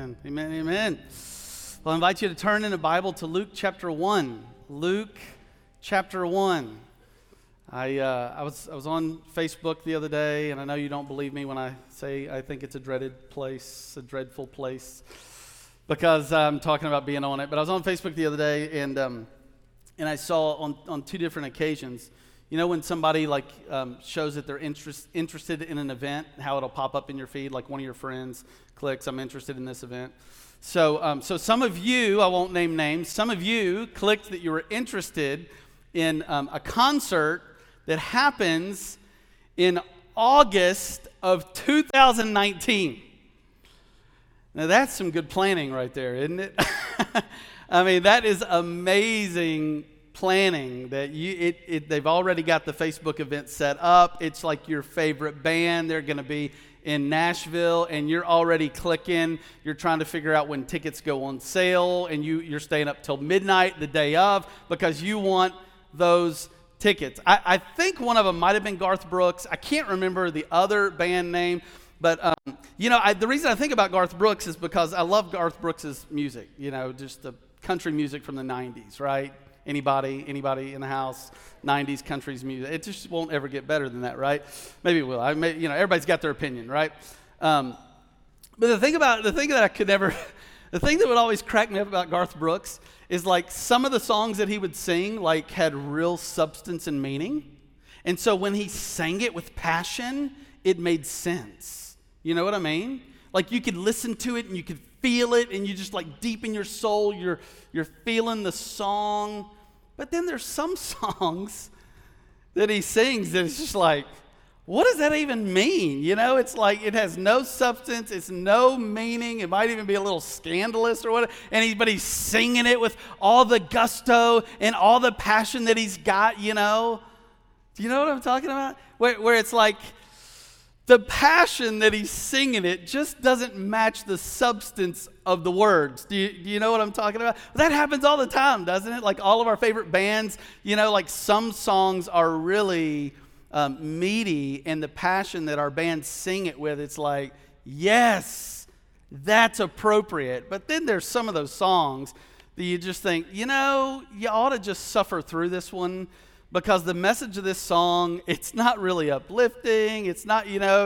Amen. Amen. Amen. Well, I invite you to turn in the Bible to Luke chapter 1. Luke chapter 1. I was on Facebook the other day, and I know you don't believe me when I say I think it's a dreaded place, a dreadful place, because I'm talking about being on it. But I was on Facebook the other day, and I saw on two different occasions, you know, when somebody shows that they're interested in an event, how it'll pop up in your feed, like one of your friends clicks, I'm interested in this event. So some of you, I won't name names, some of you clicked that you were interested in a concert that happens in August of 2019. Now that's some good planning right there, isn't it? I mean, that is amazing planning that they've already got the Facebook event set up. It's like your favorite band. They're going to be in Nashville, and you're already clicking. You're trying to figure out when tickets go on sale, and you're staying up till midnight the day of because you want those tickets. I think one of them might have been Garth Brooks. I can't remember the other band name, but the reason I think about Garth Brooks is because I love Garth Brooks' music. You know, just the country music from the 90s, right? Anybody in the house? 90s country's music. It just won't ever get better than that, right? Maybe it will. Everybody's got their opinion, right? But the thing that would always crack me up about Garth Brooks is like some of the songs that he would sing like had real substance and meaning. And so when he sang it with passion, it made sense. You know what I mean? Like you could listen to it and you could feel it, and you just like deep in your soul, you're feeling the song. But then there's some songs that he sings that it's just like, what does that even mean? You know, it's like it has no substance, it's no meaning. It might even be a little scandalous or whatever. But he's singing it with all the gusto and all the passion that he's got. You know, do you know what I'm talking about? Where it's like, the passion that he's singing it just doesn't match the substance of the words. Do you know what I'm talking about? That happens all the time, doesn't it? Like all of our favorite bands, you know, like some songs are really meaty, and the passion that our bands sing it with, it's like, yes, that's appropriate. But then there's some of those songs that you just think, you know, you ought to just suffer through this one, because the message of this song, it's not really uplifting. It's not,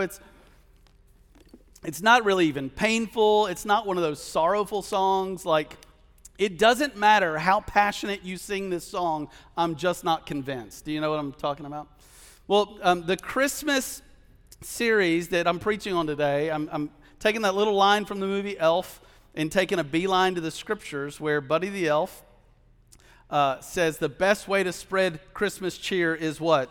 it's not really even painful. It's not one of those sorrowful songs. Like, it doesn't matter how passionate you sing this song, I'm just not convinced. Do you know what I'm talking about? Well, the Christmas series that I'm preaching on today, I'm taking that little line from the movie Elf and taking a beeline to the scriptures where Buddy the Elf says the best way to spread Christmas cheer is what?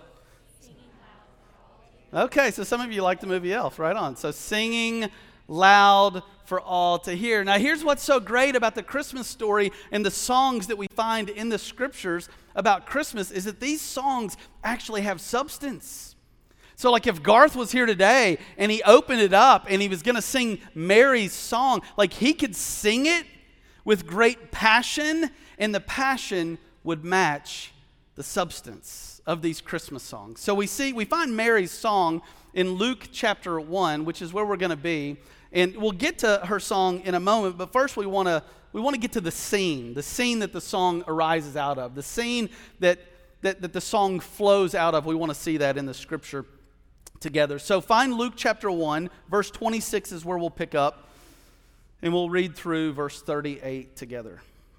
Okay, so some of you like the movie Elf, right on. So singing loud for all to hear. Now here's what's so great about the Christmas story and the songs that we find in the scriptures about Christmas is that these songs actually have substance. So like if Garth was here today and he opened it up and he was going to sing Mary's song, like he could sing it with great passion, and the passion would match the substance of these Christmas songs. So we find Mary's song in Luke chapter 1, which is where we're going to be, and we'll get to her song in a moment, but first we want to get to the scene that the song arises out of, the scene that the song flows out of. We want to see that in the scripture together. So find Luke chapter 1, verse 26 is where we'll pick up, and we'll read through verse 38 together.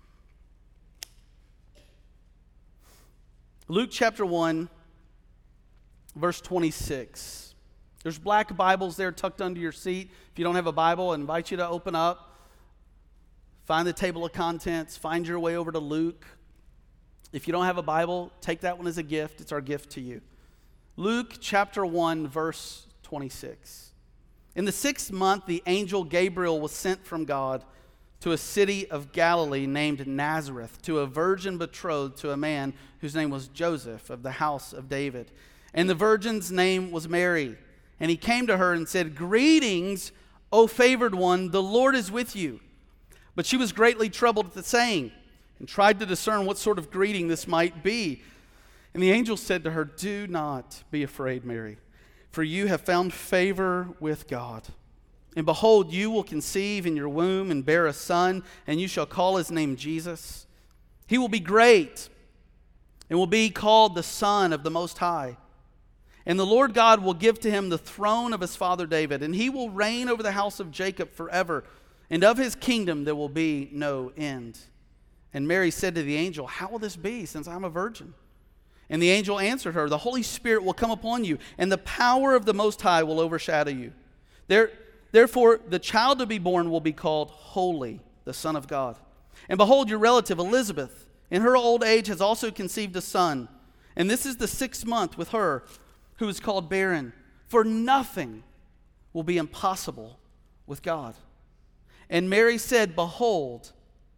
Luke chapter 1, verse 26. There's black Bibles there tucked under your seat. If you don't have a Bible, I invite you to open up. Find the table of contents. Find your way over to Luke. If you don't have a Bible, take that one as a gift. It's our gift to you. Luke chapter 1, verse 26. In the 6th month, the angel Gabriel was sent from God to a city of Galilee named Nazareth, to a virgin betrothed to a man whose name was Joseph, of the house of David. And the virgin's name was Mary. And he came to her and said, "Greetings, O favored one, the Lord is with you." But she was greatly troubled at the saying, and tried to discern what sort of greeting this might be. And the angel said to her, "Do not be afraid, Mary, for you have found favor with God. And behold, you will conceive in your womb and bear a son, and you shall call his name Jesus. He will be great and will be called the Son of the Most High. And the Lord God will give to him the throne of his father David, and he will reign over the house of Jacob forever, and of his kingdom there will be no end. And Mary said to the angel, how will this be, since I'm a virgin? And the angel answered her, the Holy Spirit will come upon you, and the power of the Most High will overshadow you. Therefore, the child to be born will be called Holy, the Son of God. And behold, your relative Elizabeth, in her old age, has also conceived a son. And this is the 6th month with her, who is called barren. For nothing will be impossible with God. And Mary said, behold,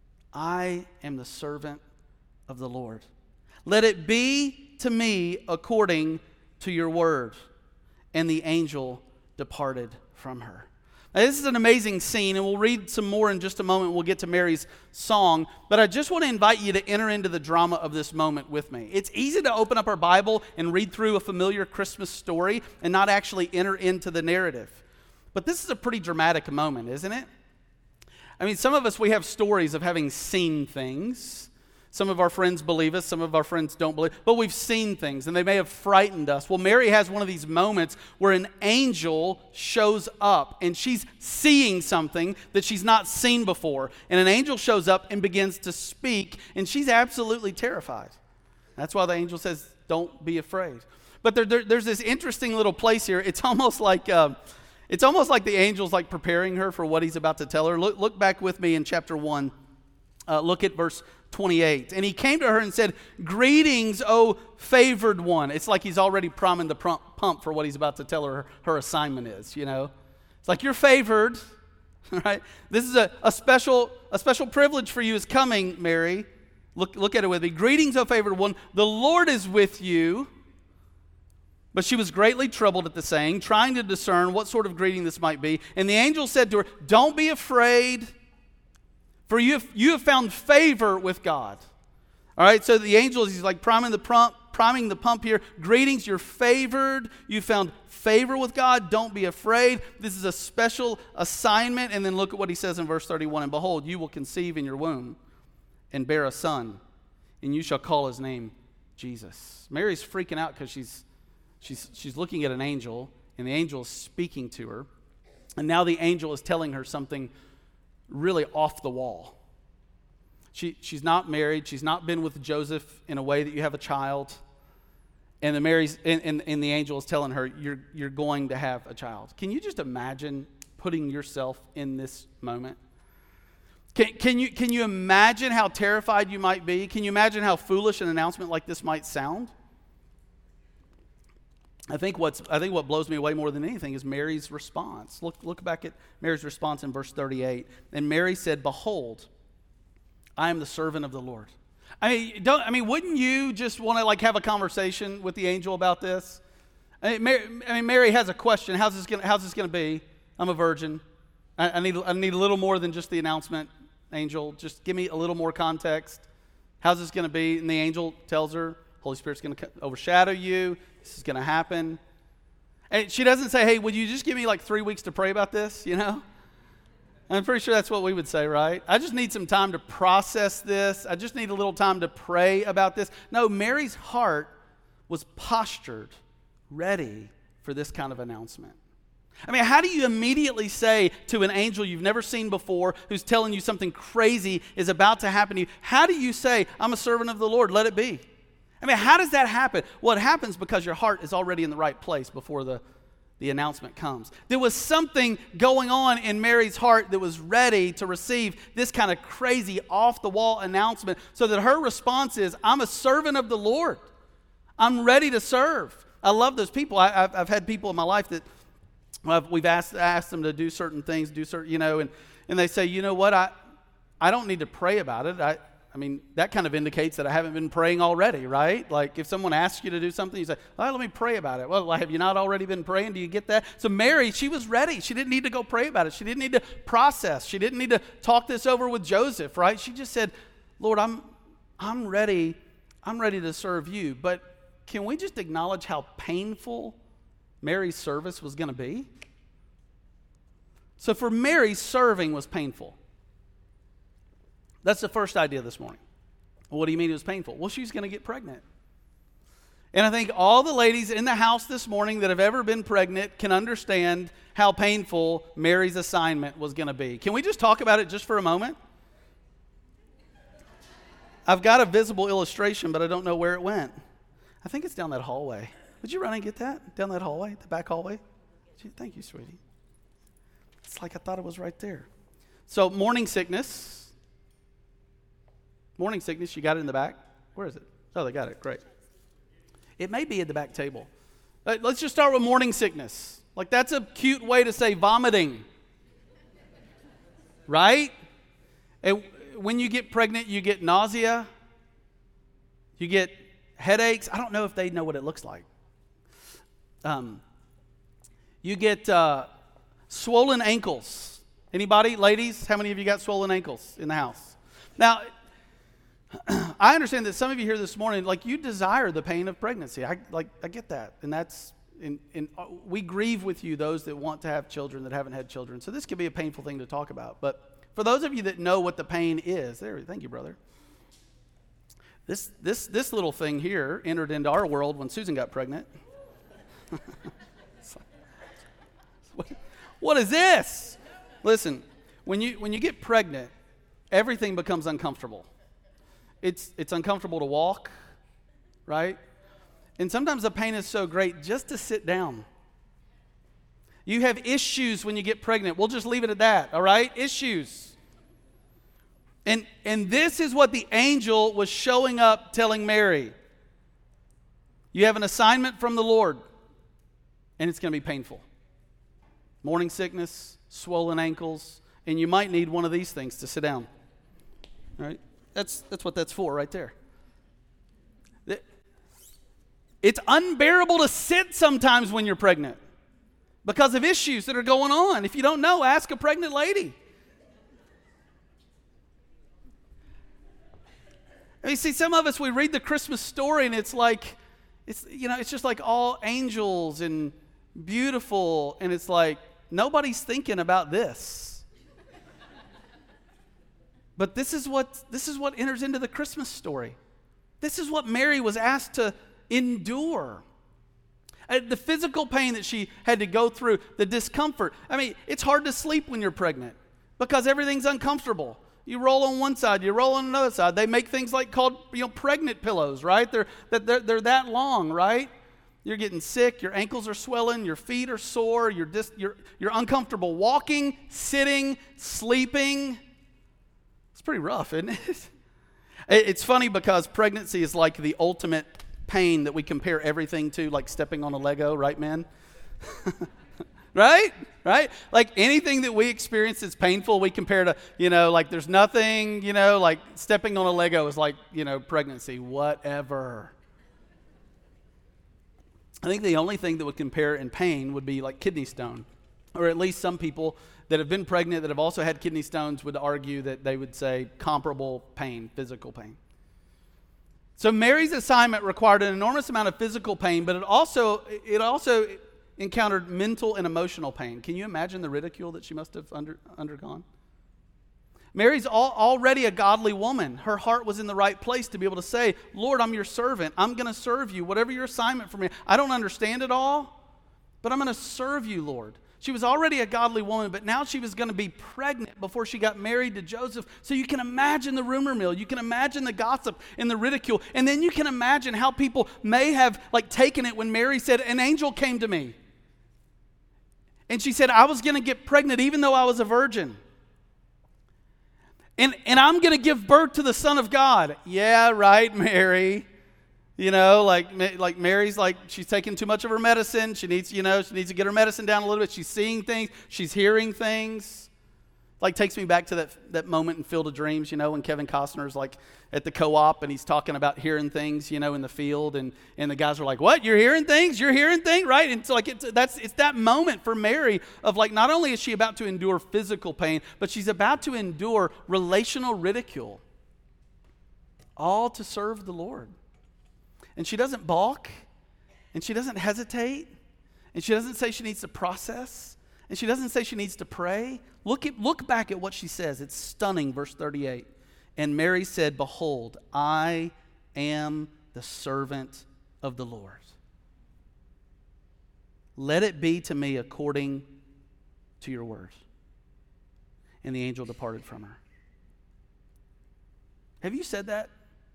I am the servant of the Lord. Let it be to me according to your word. And the angel departed from her. Now, this is an amazing scene, and we'll read some more in just a moment. We'll get to Mary's song, but I just want to invite you to enter into the drama of this moment with me. It's easy to open up our Bible and read through a familiar Christmas story and not actually enter into the narrative. But this is a pretty dramatic moment, isn't it? I mean, some of us, we have stories of having seen things. Some of our friends believe us, some of our friends don't believe, but we've seen things, and they may have frightened us. Well, Mary has one of these moments where an angel shows up, and she's seeing something that she's not seen before. And an angel shows up and begins to speak, and she's absolutely terrified. That's why the angel says, don't be afraid. But there's this interesting little place here. It's almost like the angel's like preparing her for what he's about to tell her. Look back with me in chapter 1. Look at verse 28. And he came to her and said, greetings, O favored one. It's like he's already priming the pump for what he's about to tell her assignment is, you know. It's like, you're favored, right? This is a special privilege for you is coming, Mary. Look at it with me. Greetings, O favored one. The Lord is with you. But she was greatly troubled at the saying, trying to discern what sort of greeting this might be. And the angel said to her, don't be afraid, for you have found favor with God. All right, so the angel, he's like priming the pump here. Greetings, you're favored. You found favor with God. Don't be afraid. This is a special assignment. And then look at what he says in verse 31. And behold, you will conceive in your womb and bear a son, and you shall call his name Jesus. Mary's freaking out because she's looking at an angel, and the angel is speaking to her. And now the angel is telling her something really off the wall. She's not married. She's not been with Joseph in a way that you have a child. And the angel is telling her, you're going to have a child. Can you just imagine putting yourself in this moment? Can you imagine how terrified you might be? Can you imagine how foolish an announcement like this might sound? I think what blows me away more than anything is Mary's response. Look back at Mary's response in verse 38. And Mary said, behold, I am the servant of the Lord. Wouldn't you just want to have a conversation with the angel about this? Mary has a question. How's this going to be? I'm a virgin. I need a little more than just the announcement, angel. Just give me a little more context. How's this going to be? And the angel tells her, Holy Spirit's going to overshadow you. This is going to happen. And she doesn't say, hey, would you just give me 3 weeks to pray about this, you know? I'm pretty sure that's what we would say, right? I just need some time to process this. I just need a little time to pray about this. No, Mary's heart was postured, ready for this kind of announcement. How do you immediately say to an angel you've never seen before who's telling you something crazy is about to happen to you, how do you say, I'm a servant of the Lord, let it be? How does that happen? Well, it happens because your heart is already in the right place before the announcement comes. There was something going on in Mary's heart that was ready to receive this kind of crazy off-the-wall announcement so that her response is, I'm a servant of the Lord. I'm ready to serve. I love those people. I've had people in my life that we've asked them to do certain things, and they say, you know what, I don't need to pray about it. That kind of indicates that I haven't been praying already, right? If someone asks you to do something, you say, well, let me pray about it. Well, have you not already been praying? Do you get that? So Mary, she was ready. She didn't need to go pray about it. She didn't need to process. She didn't need to talk this over with Joseph, right? She just said, Lord, I'm ready. I'm ready to serve you. But can we just acknowledge how painful Mary's service was going to be? So for Mary, serving was painful. That's the first idea this morning. Well, what do you mean it was painful? Well, she's going to get pregnant. And I think all the ladies in the house this morning that have ever been pregnant can understand how painful Mary's assignment was going to be. Can we just talk about it just for a moment? I've got a visible illustration, but I don't know where it went. I think it's down that hallway. Would you run and get that? Down that hallway, the back hallway? Thank you, sweetie. It's like I thought it was right there. So morning sickness. Morning sickness, you got it in the back? Where is it? Oh, they got it. Great. It may be at the back table. Let's just start with morning sickness. Like, that's a cute way to say vomiting. Right? And when you get pregnant, you get nausea. You get headaches. I don't know if they know what it looks like. You get swollen ankles. Anybody? Ladies, how many of you got swollen ankles in the house? Now, I understand that some of you here this morning, like, you desire the pain of pregnancy. I get that. And that's, we grieve with you, those that want to have children that haven't had children. So this could be a painful thing to talk about. But for those of you that know what the pain is, thank you, brother. This little thing here entered into our world when Susan got pregnant. What is this? Listen, when you get pregnant, everything becomes uncomfortable. It's uncomfortable to walk, right? And sometimes the pain is so great just to sit down. You have issues when you get pregnant. We'll just leave it at that, all right? Issues. And this is what the angel was showing up telling Mary. You have an assignment from the Lord, and it's going to be painful. Morning sickness, swollen ankles, and you might need one of these things to sit down. All right? That's what that's for right there. It's unbearable to sit sometimes when you're pregnant because of issues that are going on. If you don't know, ask a pregnant lady. I mean, see, some of us, we read the Christmas story and it's like, it's just like all angels and beautiful, and it's like nobody's thinking about this. But this is what enters into the Christmas story. This is what Mary was asked to endure. The physical pain that she had to go through, the discomfort. I mean, it's hard to sleep when you're pregnant because everything's uncomfortable. You roll on one side, you roll on another side. They make things like called pregnant pillows, right? They're that long, right? You're getting sick, your ankles are swelling, your feet are sore, you're uncomfortable walking, sitting, sleeping. It's pretty rough, isn't it? It's funny because pregnancy is like the ultimate pain that we compare everything to, like stepping on a Lego, right, men? Right? Like anything that we experience that's painful, we compare to, like there's nothing, like stepping on a Lego is like, pregnancy, whatever. I think the only thing that would compare in pain would be like kidney stone, or at least some people that have been pregnant that have also had kidney stones would argue that they would say comparable pain, physical pain. So Mary's assignment required an enormous amount of physical pain, but it also encountered mental and emotional pain. Can you imagine the ridicule that she must have undergone? Mary's already a godly woman. Her heart was in the right place to be able to say, Lord, I'm your servant. I'm going to serve you. Whatever your assignment for me. I don't understand it all, but I'm going to serve you, Lord. She was already a godly woman, but now she was going to be pregnant before she got married to Joseph. So you can imagine the rumor mill. You can imagine the gossip and the ridicule. And then you can imagine how people may have taken it when Mary said, an angel came to me. And she said, I was going to get pregnant even though I was a virgin. And I'm going to give birth to the Son of God. Yeah, right, Mary. Like Mary's she's taking too much of her medicine. She needs to get her medicine down a little bit. She's seeing things. She's hearing things. Takes me back to that moment in Field of Dreams, when Kevin Costner's at the co-op and he's talking about hearing things, in the field, and the guys are like, what? You're hearing things? You're hearing things, right? And so it's that moment for Mary of not only is she about to endure physical pain, but she's about to endure relational ridicule, all to serve the Lord. And she doesn't balk, and she doesn't hesitate, and she doesn't say she needs to process. And she doesn't say she needs to pray. Look back at what she says. It's stunning, verse 38. And Mary said, behold, I am the servant of the Lord. Let it be to me according to your word. And the angel departed from her. Have you said that?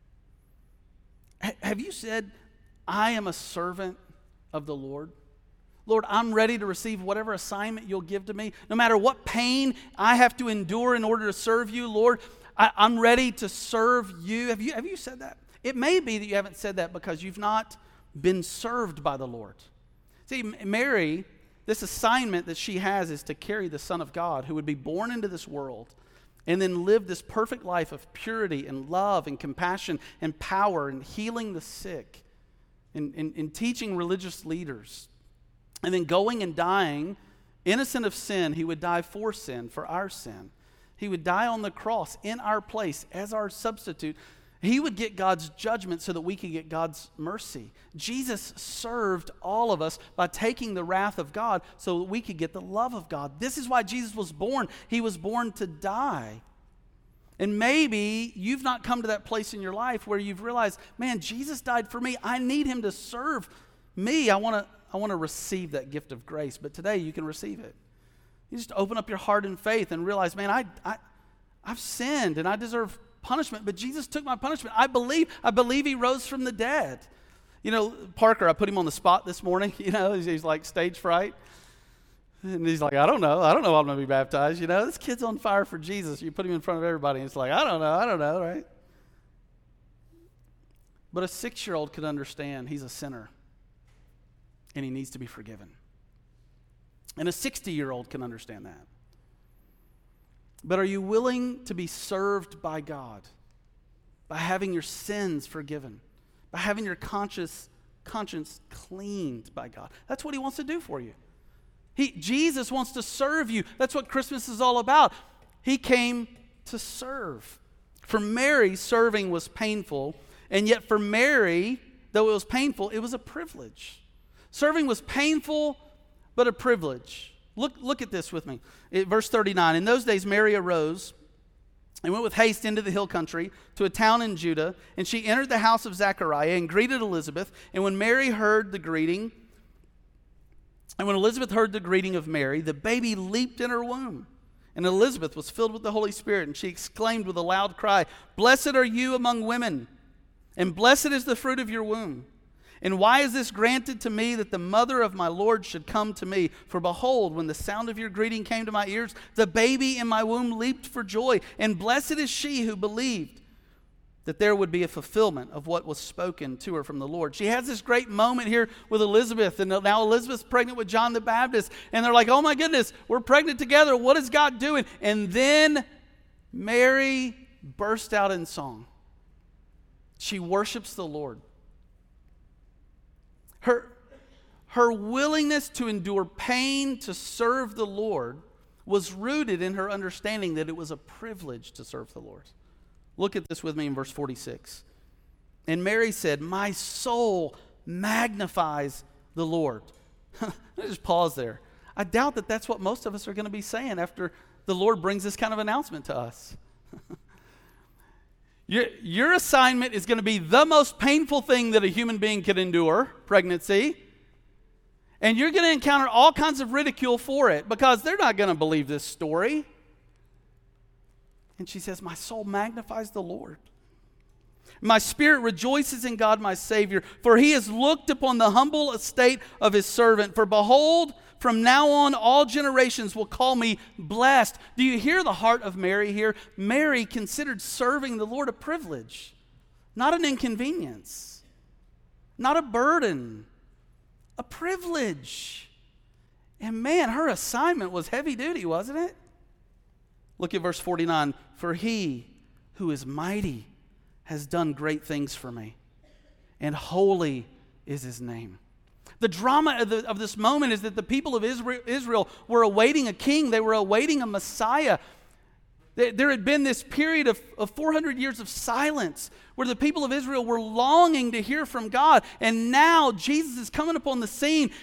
Have you said, I am a servant of the Lord? Lord, I'm ready to receive whatever assignment you'll give to me. No matter what pain I have to endure in order to serve you, Lord, I'm ready to serve you. Have you said that? It may be that you haven't said that because you've not been served by the Lord. See, Mary, this assignment that she has is to carry the Son of God who would be born into this world and then live this perfect life of purity and love and compassion and power and healing the sick and teaching religious leaders. And then going and dying, innocent of sin, he would die for sin, for our sin. He would die on the cross in our place as our substitute. He would get God's judgment so that we could get God's mercy. Jesus served all of us by taking the wrath of God so that we could get the love of God. This is why Jesus was born. He was born to die. And maybe you've not come to that place in your life where you've realized, man, Jesus died for me. I need him to serve me. I want to receive that gift of grace. But today you can receive it. You just open up your heart in faith and realize, man, I've sinned and I deserve punishment, but Jesus took my punishment. I believe he rose from the dead. You know, Parker, I put him on the spot this morning. You know, he's like stage fright. And he's like, I don't know I'm going to be baptized. You know, this kid's on fire for Jesus. You put him in front of everybody, and it's like, I don't know, right? But a 6-year-old could understand he's a sinner, and he needs to be forgiven. And a 60-year-old can understand that. But are you willing to be served by God by having your sins forgiven, by having your conscience cleaned by God? That's what he wants to do for you. Jesus wants to serve you. That's what Christmas is all about. He came to serve. For Mary, serving was painful, and yet for Mary, though it was painful, it was a privilege. Serving was painful, but a privilege. Look at this with me. Verse 39, in those days Mary arose and went with haste into the hill country to a town in Judah, and she entered the house of Zechariah and greeted Elizabeth. And when Elizabeth heard the greeting of Mary, the baby leaped in her womb. And Elizabeth was filled with the Holy Spirit, and she exclaimed with a loud cry, "Blessed are you among women, and blessed is the fruit of your womb. And why is this granted to me that the mother of my Lord should come to me? For behold, when the sound of your greeting came to my ears, the baby in my womb leaped for joy. And blessed is she who believed that there would be a fulfillment of what was spoken to her from the Lord." She has this great moment here with Elizabeth, and now Elizabeth's pregnant with John the Baptist. And they're like, oh my goodness, we're pregnant together. What is God doing? And then Mary burst out in song. She worships the Lord. Her willingness to endure pain to serve the Lord was rooted in her understanding that it was a privilege to serve the Lord. Look at this with me in verse 46. And Mary said, "My soul magnifies the Lord." Let me just pause there. I doubt that that's what most of us are going to be saying after the Lord brings this kind of announcement to us. Your assignment is going to be the most painful thing that a human being could endure, pregnancy. And you're going to encounter all kinds of ridicule for it because they're not going to believe this story. And she says, "My soul magnifies the Lord. My spirit rejoices in God my Savior, for he has looked upon the humble estate of his servant. For behold, from now on all generations will call me blessed." Do you hear the heart of Mary here? Mary considered serving the Lord a privilege, not an inconvenience, not a burden, a privilege. And man, her assignment was heavy duty, wasn't it? Look at verse 49. "For he who is mighty has done great things for me, and holy is his name." The drama of this moment is that the people of Israel were awaiting a king. They were awaiting a Messiah. There had been this period of 400 years of silence where the people of Israel were longing to hear from God. And now Jesus is coming upon the scene.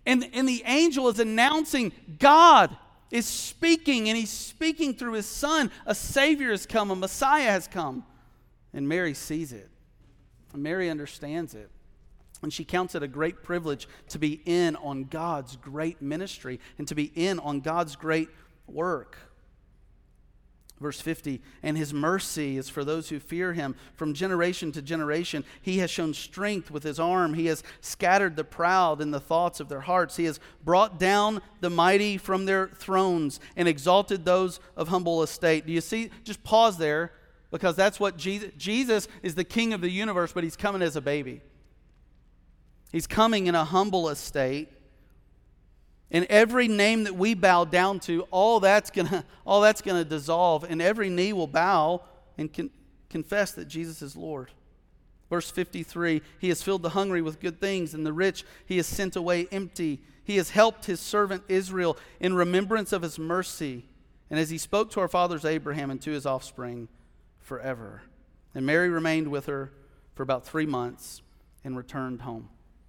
And the angel is announcing God is speaking, and he's speaking through his son. A Savior has come, a Messiah has come. And Mary sees it. And Mary understands it. And she counts it a great privilege to be in on God's great ministry and to be in on God's great work. Verse 50, and his mercy is for those who fear him from generation to generation. He has shown strength with his arm. He has scattered the proud in the thoughts of their hearts. He has brought down the mighty from their thrones and exalted those of humble estate. Do you see? Just pause there, because that's what Jesus is, the King of the universe, but he's coming as a baby. He's coming in a humble estate. And every name that we bow down to, all that's gonna dissolve, and every knee will bow and confess that Jesus is Lord. Verse 53, he has filled the hungry with good things, and the rich he has sent away empty. He has helped his servant Israel in remembrance of his mercy, and as he spoke to our fathers Abraham and to his offspring forever. And Mary remained with her for about 3 months and returned home.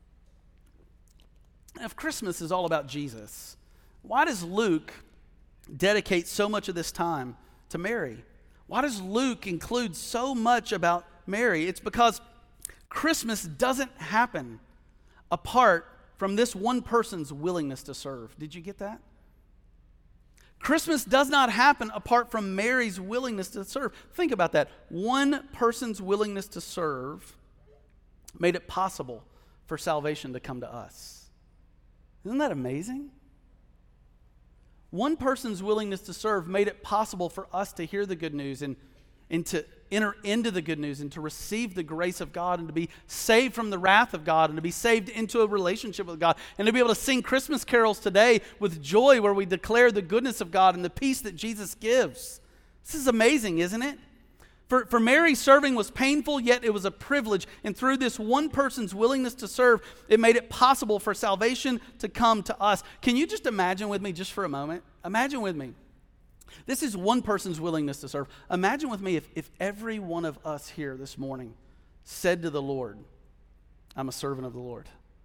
If Christmas is all about Jesus, why does Luke dedicate so much of this time to Mary? Why does Luke include so much about Mary? It's because Christmas doesn't happen apart from this one person's willingness to serve. Did you get that? Christmas does not happen apart from Mary's willingness to serve. Think about that. One person's willingness to serve made it possible for salvation to come to us. Isn't that amazing? One person's willingness to serve made it possible for us to hear the good news and to enter into the good news and to receive the grace of God and to be saved from the wrath of God and to be saved into a relationship with God and to be able to sing Christmas carols today with joy where we declare the goodness of God and the peace that Jesus gives. This is amazing, isn't it? For Mary, serving was painful, yet it was a privilege. And through this one person's willingness to serve, it made it possible for salvation to come to us. Can you just imagine with me just for a moment? Imagine with me. This is one person's willingness to serve. Imagine with me if every one of us here this morning said to the Lord, I'm a servant of the Lord.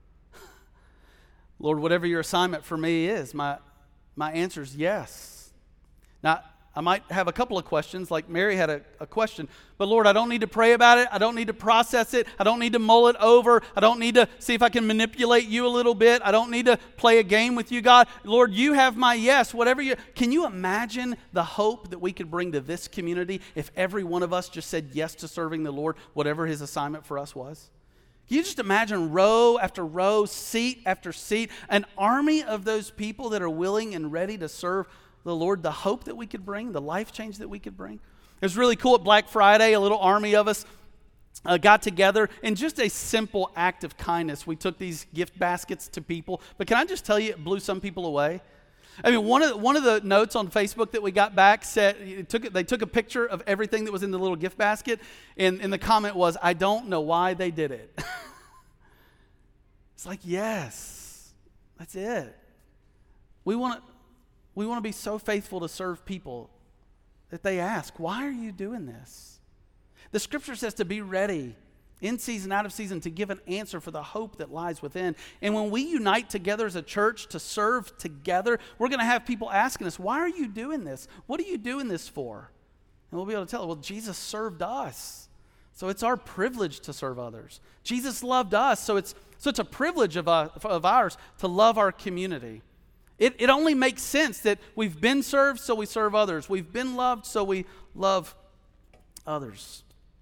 Lord, whatever your assignment for me is, my answer is yes. Now, I might have a couple of questions, like Mary had a question. But Lord, I don't need to pray about it. I don't need to process it. I don't need to mull it over. I don't need to see if I can manipulate you a little bit. I don't need to play a game with you, God. Lord, you have my yes, whatever you... Can you imagine the hope that we could bring to this community if every one of us just said yes to serving the Lord, whatever his assignment for us was? Can you just imagine row after row, seat after seat, an army of those people that are willing and ready to serve the Lord, the hope that we could bring, the life change that we could bring? It was really cool at Black Friday. A little army of us got together in just a simple act of kindness. We took these gift baskets to people. But can I just tell you, it blew some people away. I mean, one of the notes on Facebook that we got back said, they took a picture of everything that was in the little gift basket, and the comment was, I don't know why they did it. It's like, yes, that's it. We want to be so faithful to serve people that they ask, why are you doing this? The scripture says to be ready in season, out of season, to give an answer for the hope that lies within. And when we unite together as a church to serve together, we're going to have people asking us, why are you doing this? What are you doing this for? And we'll be able to tell them, well, Jesus served us. So it's our privilege to serve others. Jesus loved us, so it's a privilege of ours to love our community. It only makes sense that we've been served, so we serve others. We've been loved, so we love others.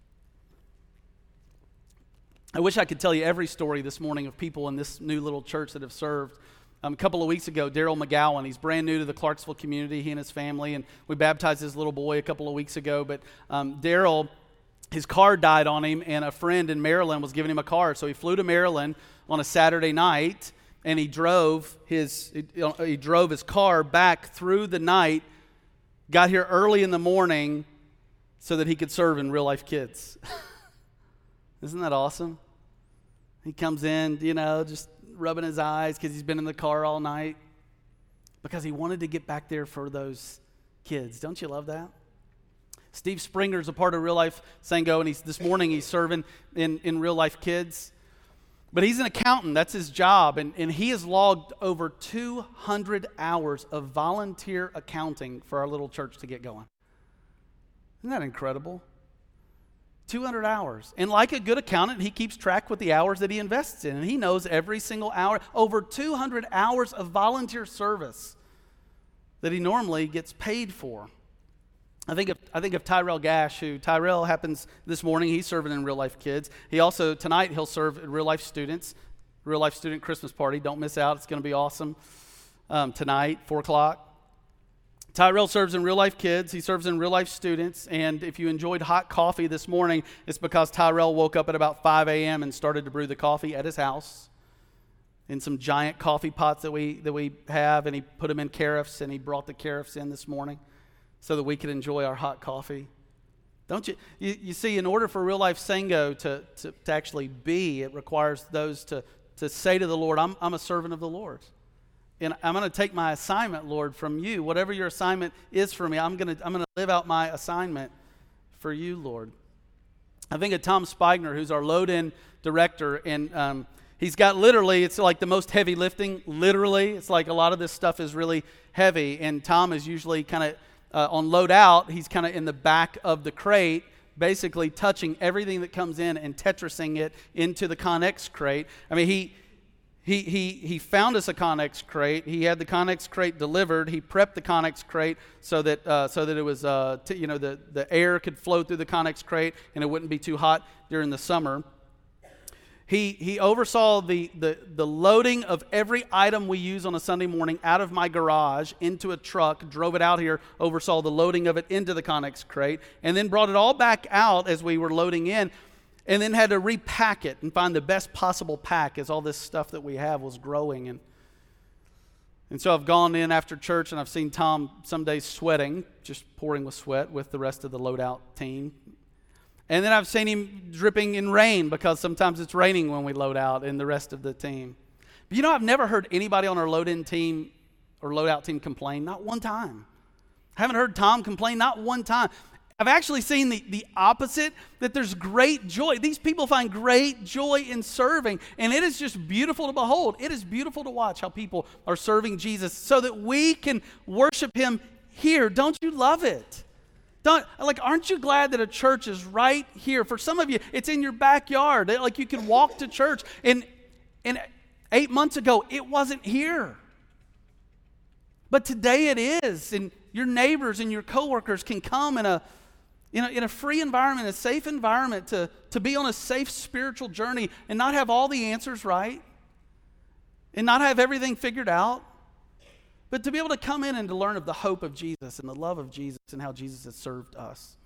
I wish I could tell you every story this morning of people in this new little church that have served. A couple of weeks ago, Daryl McGowan, he's brand new to the Clarksville community, he and his family, and we baptized his little boy a couple of weeks ago. But Daryl, his car died on him, and a friend in Maryland was giving him a car. So he flew to Maryland on a Saturday night, and he drove his car back through the night, got here early in the morning so that he could serve in Real Life Kids. Isn't that awesome? He comes in, just rubbing his eyes because he's been in the car all night because he wanted to get back there for those kids. Don't you love that? Steve Springer's a part of Real Life Sango, and this morning he's serving in Real Life Kids. But he's an accountant. That's his job. And he has logged over 200 hours of volunteer accounting for our little church to get going. Isn't that incredible? 200 hours. And like a good accountant, he keeps track with the hours that he invests in. And he knows every single hour. Over 200 hours of volunteer service that he normally gets paid for. I think of Tyrell Gash, who Tyrell happens this morning. He's serving in Real Life Kids. He also, tonight, he'll serve at Real Life Students. Real Life Student Christmas Party. Don't miss out. It's going to be awesome tonight, 4 o'clock. Tyrell serves in Real Life Kids. He serves in Real Life Students. And if you enjoyed hot coffee this morning, it's because Tyrell woke up at about 5 a.m. and started to brew the coffee at his house in some giant coffee pots that we have. And he put them in carafes, and he brought the carafes in this morning so that we could enjoy our hot coffee. Don't you? You see, in order for Real Life Sango to actually be, it requires those to say to the Lord, I'm a servant of the Lord. And I'm going to take my assignment, Lord, from you. Whatever your assignment is for me, I'm going to live out my assignment for you, Lord. I think of Tom Spigner, who's our load-in director, and he's got literally, it's like the most heavy lifting, literally. It's like a lot of this stuff is really heavy, and Tom is usually kind of on load out, he's kind of in the back of the crate, basically touching everything that comes in and Tetrising it into the Connex crate. I mean, he found us a Connex crate. He had the Connex crate delivered. He prepped the Connex crate so that it was the air could flow through the Connex crate and it wouldn't be too hot during the summer. He oversaw the loading of every item we use on a Sunday morning out of my garage into a truck, drove it out here, oversaw the loading of it into the Connex crate, and then brought it all back out as we were loading in, and then had to repack it and find the best possible pack as all this stuff that we have was growing. And so I've gone in after church and I've seen Tom some days sweating, just pouring with sweat with the rest of the loadout team. And then I've seen him dripping in rain because sometimes it's raining when we load out and the rest of the team. But I've never heard anybody on our load-in team or load-out team complain, not one time. I haven't heard Tom complain, not one time. I've actually seen the opposite, that there's great joy. These people find great joy in serving, and it is just beautiful to behold. It is beautiful to watch how people are serving Jesus so that we can worship him here. Don't you love it? Aren't you glad that a church is right here? For some of you, it's in your backyard. Like you can walk to church. And 8 months ago, it wasn't here. But today it is. And your neighbors and your coworkers can come in a free environment, a safe environment to be on a safe spiritual journey and not have all the answers right and not have everything figured out. But to be able to come in and to learn of the hope of Jesus and the love of Jesus and how Jesus has served us.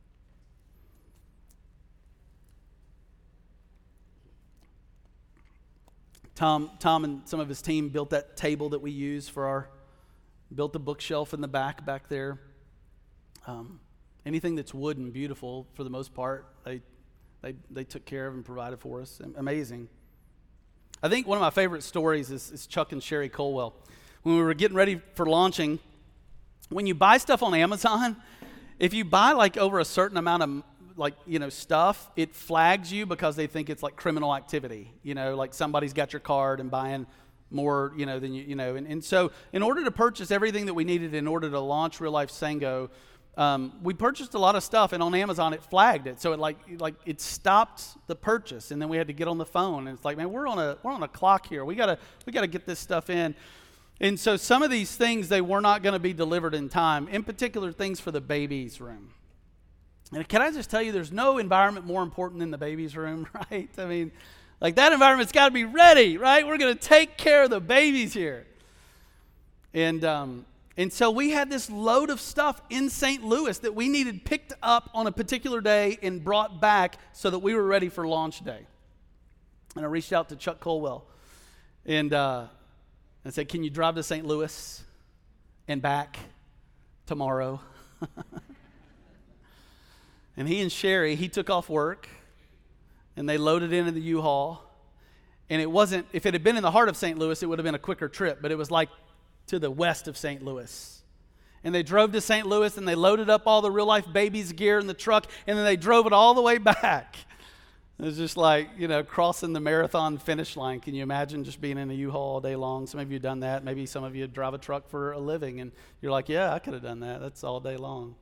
Tom and some of his team built that table that we use built the bookshelf in the back there. Anything that's wood and beautiful, for the most part, they took care of and provided for us. Amazing. I think one of my favorite stories is Chuck and Sherry Colwell. When we were getting ready for launching, when you buy stuff on Amazon, if you buy over a certain amount of stuff, it flags you because they think it's like criminal activity. Like somebody's got your card and buying more, than you know. And so in order to purchase everything that we needed in order to launch Real Life Sango, we purchased a lot of stuff, and on Amazon it flagged it. So it stopped the purchase, and then we had to get on the phone, and it's like, man, we're on a clock here. We gotta get this stuff in. And so some of these things, they were not going to be delivered in time, in particular things for the babies' room. And can I just tell you, there's no environment more important than the babies' room, right? I mean, that environment's got to be ready, right? We're going to take care of the babies here. And so we had this load of stuff in St. Louis that we needed picked up on a particular day and brought back so that we were ready for launch day. And I reached out to Chuck Colwell and said, can you drive to St. Louis and back tomorrow? And he and Sherry, he took off work, and they loaded into the U-Haul. And it wasn't, if it had been in the heart of St. Louis, it would have been a quicker trip, but it was to the west of St. Louis. And they drove to St. Louis, and they loaded up all the Real Life Babies gear in the truck, and then they drove it all the way back. It's just like, crossing the marathon finish line. Can you imagine just being in a U-Haul all day long? Some of you have done that. Maybe some of you drive a truck for a living, and you're like, yeah, I could have done that. That's all day long.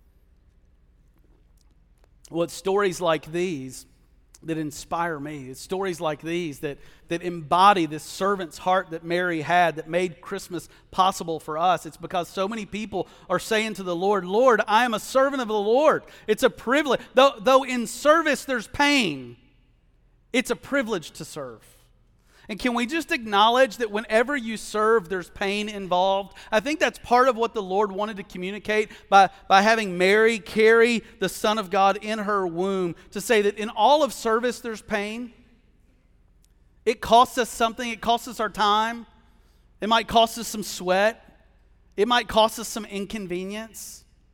Well, it's stories like these that inspire me. It's stories like these that embody this servant's heart that Mary had that made Christmas possible for us. It's because so many people are saying to the Lord, Lord, I am a servant of the Lord. It's a privilege. Though in service there's pain, it's a privilege to serve. And can we just acknowledge that whenever you serve, there's pain involved? I think that's part of what the Lord wanted to communicate by having Mary carry the Son of God in her womb, to say that in all of service, there's pain. It costs us something. It costs us our time. It might cost us some sweat. It might cost us some inconvenience.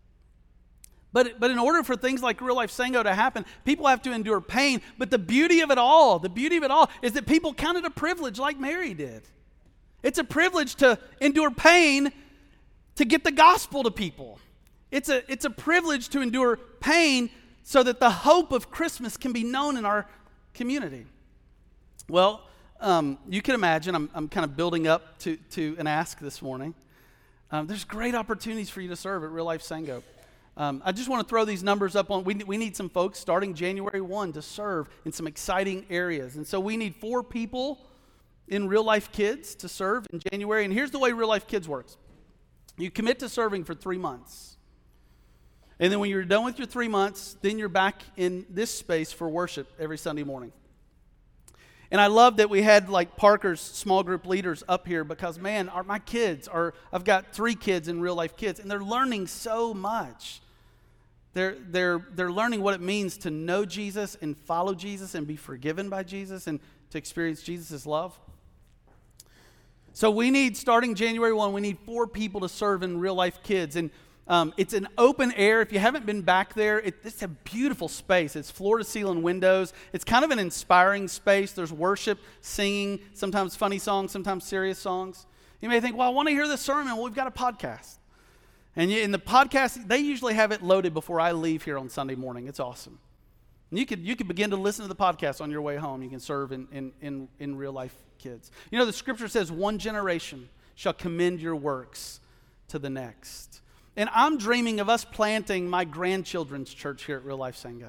But in order for things like Real Life Sango to happen, people have to endure pain. But the beauty of it all is that people count it a privilege like Mary did. It's a privilege to endure pain to get the gospel to people. It's a privilege to endure pain so that the hope of Christmas can be known in our community. Well, you can imagine, I'm kind of building up to an ask this morning. There's great opportunities for you to serve at Real Life Sango. I just want to throw these numbers up on. We need some folks starting January 1 to serve in some exciting areas. And so we need 4 people in Real Life Kids to serve in January. And here's the way Real Life Kids works. You commit to serving for 3 months. And then when you're done with your 3 months, then you're back in this space for worship every Sunday morning. And I love that we had like Parker's small group leaders up here because, man, my kids I've got 3 kids in Real Life Kids, and they're learning so much. They're learning what it means to know Jesus and follow Jesus and be forgiven by Jesus and to experience Jesus' love. So we need, starting January 1, we need 4 people to serve in Real Life Kids. And it's an open air. If you haven't been back there, it's a beautiful space. It's floor-to-ceiling windows. It's kind of an inspiring space. There's worship, singing, sometimes funny songs, sometimes serious songs. You may think, well, I want to hear the sermon. Well, we've got a podcast. And in the podcast, they usually have it loaded before I leave here on Sunday morning. It's awesome. And you could begin to listen to the podcast on your way home. You can serve in Real Life Kids. You know, the scripture says, one generation shall commend your works to the next. And I'm dreaming of us planting my grandchildren's church here at Real Life Sango.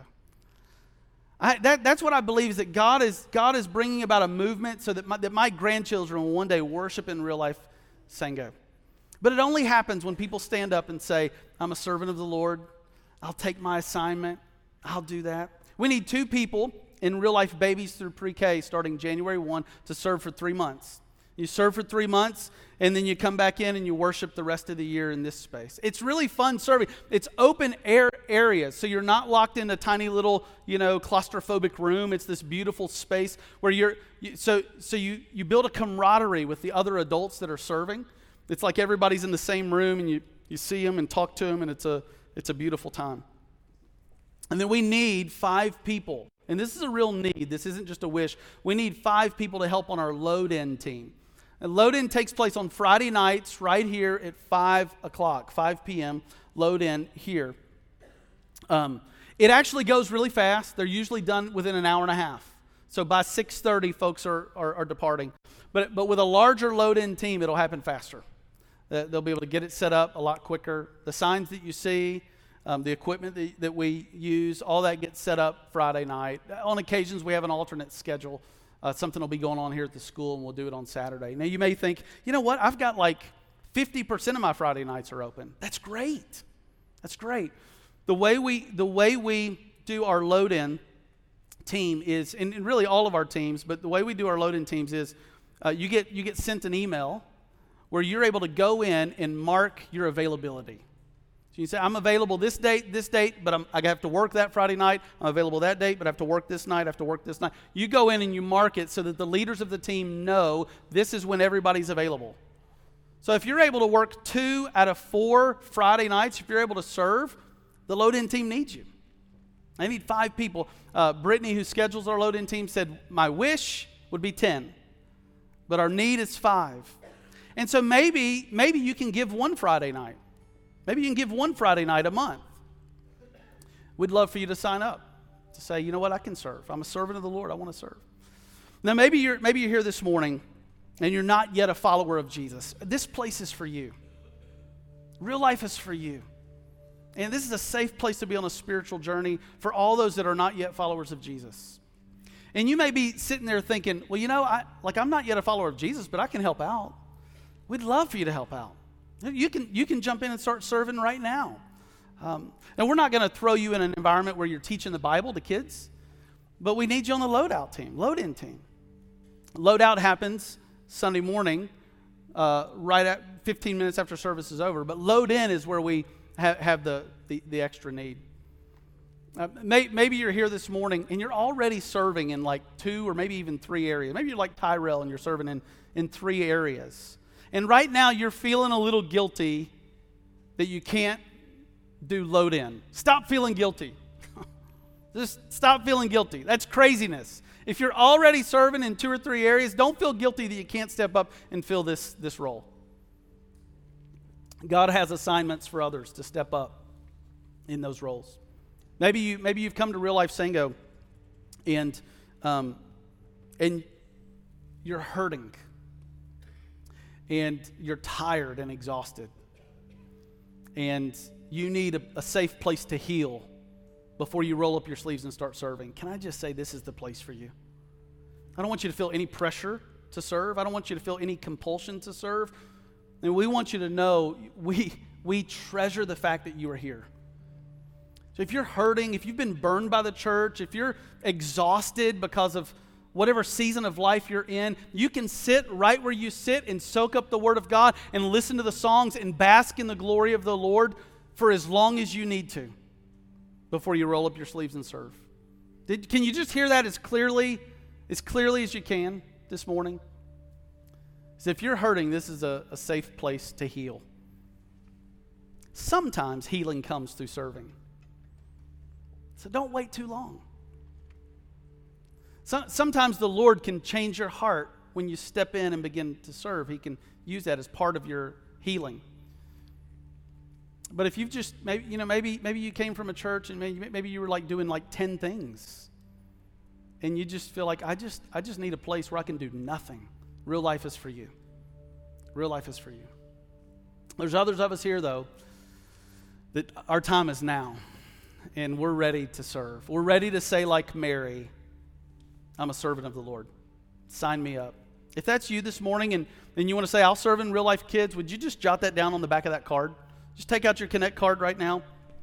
That's what I believe, is that God is bringing about a movement so that my grandchildren will one day worship in Real Life Sango. But it only happens when people stand up and say, I'm a servant of the Lord. I'll take my assignment. I'll do that. We need 2 people in Real Life Babies through Pre-K starting January 1 to serve for 3 months. You serve for 3 months, and then you come back in and you worship the rest of the year in this space. It's really fun serving. It's open air areas, so you're not locked in a tiny little, claustrophobic room. It's this beautiful space where you build a camaraderie with the other adults that are serving. It's like everybody's in the same room, and you see them and talk to them, and it's a beautiful time. And then we need 5 people, and this is a real need. This isn't just a wish. We need 5 people to help on our load-in team. And load-in takes place on Friday nights right here at 5 o'clock, 5 p.m., load-in here. It actually goes really fast. They're usually done within an hour and a half. So by 6:30, folks are departing. But with a larger load-in team, it'll happen faster. They'll be able to get it set up a lot quicker. The signs that you see, the equipment that we use, all that gets set up Friday night. On occasions, we have an alternate schedule. Something will be going on here at the school, and we'll do it on Saturday. Now, you may think, you know what? I've got like 50% of my Friday nights are open. That's great. That's great. The way we do our load-in team is, and really all of our teams, but the way we do our load-in teams is you get sent an email where you're able to go in and mark your availability. So you say, I'm available this date, but I have to work that Friday night. I'm available that date, but I have to work this night, I have to work this night. You go in and you mark it so that the leaders of the team know this is when everybody's available. So if you're able to work 2 out of 4 Friday nights, if you're able to serve, the load-in team needs you. I need 5 people. Brittany, who schedules our load-in team, said, my wish would be 10, but our need is 5. And so maybe you can give 1 Friday night. Maybe you can give 1 Friday night a month. We'd love for you to sign up. to say, you know what, I can serve. I'm a servant of the Lord. I want to serve. Now, maybe you're here this morning and you're not yet a follower of Jesus. This place is for you. Real life is for you. And this is a safe place to be on a spiritual journey for all those that are not yet followers of Jesus. And you may be sitting there thinking, well, you know, I'm not yet a follower of Jesus, but I can help out. We'd love for you to help out. You can jump in and start serving right now. Now, we're not going to throw you in an environment where you're teaching the Bible to kids, but we need you on the load-in team. Load-out happens Sunday morning, right at 15 minutes after service is over, but load-in is where we have the extra need. Maybe you're here this morning and you're already serving in like 2 or maybe even 3 areas. Maybe you're like Tyrell and you're serving in 3 areas. And right now you're feeling a little guilty that you can't do load-in. Stop feeling guilty. Just stop feeling guilty. That's craziness. If you're already serving in 2 or 3 areas, don't feel guilty that you can't step up and fill this role. God has assignments for others to step up in those roles. Maybe you've come to Real Life Sango and you're hurting and you're tired and exhausted and you need a safe place to heal before you roll up your sleeves and start serving. Can I just say this is the place for you? I don't want you to feel any pressure to serve. I don't want you to feel any compulsion to serve. And we want you to know we treasure the fact that you are here. So if you're hurting, if you've been burned by the church, if you're exhausted because of whatever season of life you're in, you can sit right where you sit and soak up the Word of God and listen to the songs and bask in the glory of the Lord for as long as you need to before you roll up your sleeves and serve. Can you just hear that as clearly as you can this morning? So if you're hurting, this is a safe place to heal. Sometimes healing comes through serving. So don't wait too long. Sometimes the Lord can change your heart when you step in and begin to serve. He can use that as part of your healing. But if you've just maybe you came from a church and maybe you were like doing like 10 things, and you just feel like I just need a place where I can do nothing. Real Life is for you. Real Life is for you. There's others of us here though that our time is now. And we're ready to serve. We're ready to say like Mary, I'm a servant of the Lord. Sign me up. If that's you this morning and you want to say, I'll serve in Real Life Kids, would you just jot that down on the back of that card? Just take out your Connect card right now.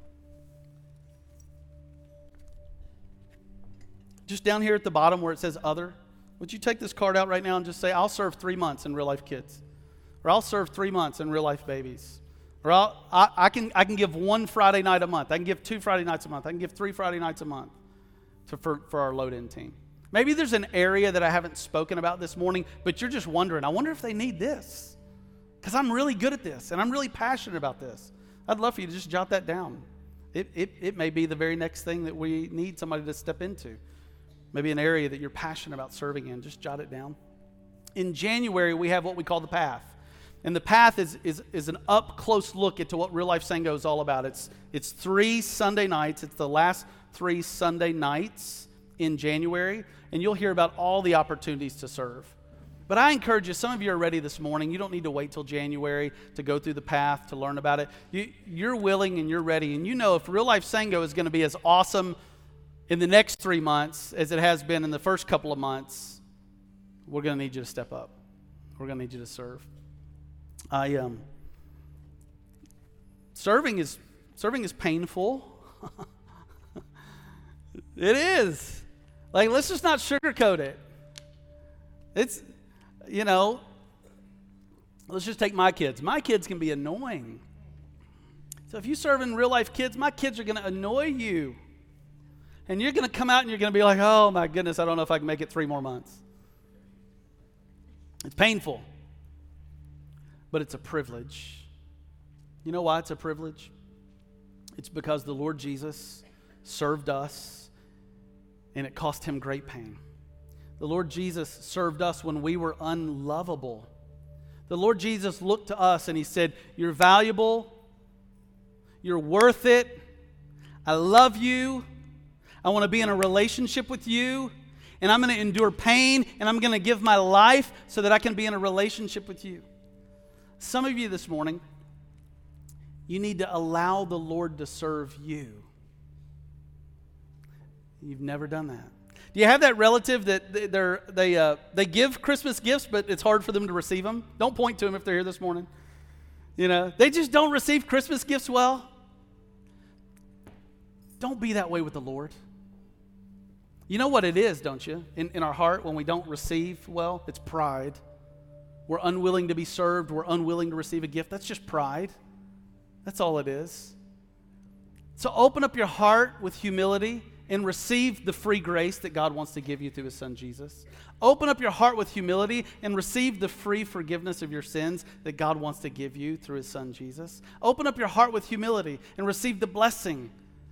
Just down here at the bottom where it says Other, would you take this card out right now and just say, I'll serve 3 months in Real Life Kids. Or I'll serve 3 months in Real Life Babies. Or I can give 1 Friday night a month. I can give 2 Friday nights a month. I can give 3 Friday nights a month for our load-in team. Maybe there's an area that I haven't spoken about this morning, but you're just wondering, I wonder if they need this. Because I'm really good at this, and I'm really passionate about this. I'd love for you to just jot that down. It may be the very next thing that we need somebody to step into. Maybe an area that you're passionate about serving in. Just jot it down. In January, we have what we call the Path. And the Path is an up-close look into what Real Life Sango is all about. It's 3 Sunday nights. It's the last 3 Sunday nights in January. And you'll hear about all the opportunities to serve. But I encourage you, some of you are ready this morning. You don't need to wait till January to go through the Path, to learn about it. You're willing and you're ready. And you know if Real Life Sango is going to be as awesome in the next 3 months as it has been in the first couple of months, we're going to need you to step up. We're going to need you to serve. Serving is painful. It is. Like, let's just not sugarcoat it. It's, let's just take my kids. My kids can be annoying. So if you serve in Real Life Kids, my kids are going to annoy you. And you're going to come out and you're going to be like, oh my goodness, I don't know if I can make it 3 more months. It's painful. But it's a privilege. You know why it's a privilege? It's because the Lord Jesus served us, and it cost him great pain. The Lord Jesus served us when we were unlovable. The Lord Jesus looked to us and he said, you're valuable, you're worth it, I love you, I want to be in a relationship with you, and I'm going to endure pain, and I'm going to give my life so that I can be in a relationship with you. Some of you this morning, you need to allow the Lord to serve you. You've never done that. Do you have that relative that they give Christmas gifts, but it's hard for them to receive them? Don't point to them if they're here this morning. You know, they just don't receive Christmas gifts well. Don't be that way with the Lord. You know what it is, don't you? In our heart, when we don't receive well, it's pride. We're unwilling to be served. We're unwilling to receive a gift. That's just pride. That's all it is. So open up your heart with humility and receive the free grace that God wants to give you through His Son, Jesus. Open up your heart with humility and receive the free forgiveness of your sins that God wants to give you through His Son, Jesus. Open up your heart with humility and receive the blessing.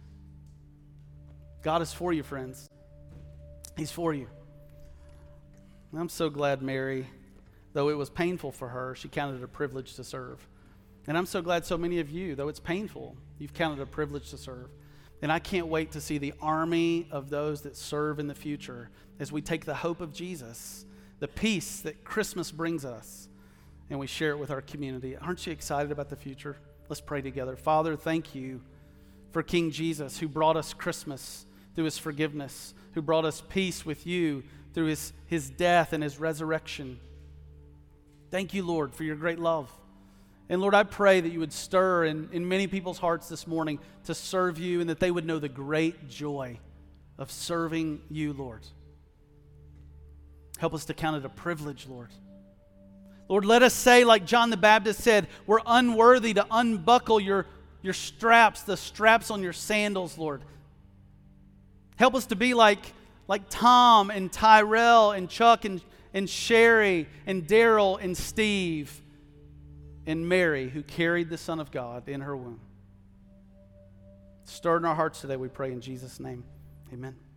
God is for you, friends. He's for you. I'm so glad Mary, though it was painful for her, she counted it a privilege to serve. And I'm so glad so many of you, though it's painful, you've counted it a privilege to serve. And I can't wait to see the army of those that serve in the future as we take the hope of Jesus, the peace that Christmas brings us, and we share it with our community. Aren't you excited about the future? Let's pray together. Father, thank you for King Jesus, who brought us Christmas through His forgiveness, who brought us peace with you through His death and His resurrection. Thank you, Lord, for your great love. And Lord, I pray that you would stir in many people's hearts this morning to serve you, and that they would know the great joy of serving you, Lord. Help us to count it a privilege, Lord. Lord, let us say, like John the Baptist said, we're unworthy to unbuckle your straps, the straps on your sandals, Lord. Help us to be like Tom and Tyrell and Chuck and Sherry and Daryl and Steve and Mary, who carried the Son of God in her womb. Stir in our hearts today, we pray in Jesus' name. Amen.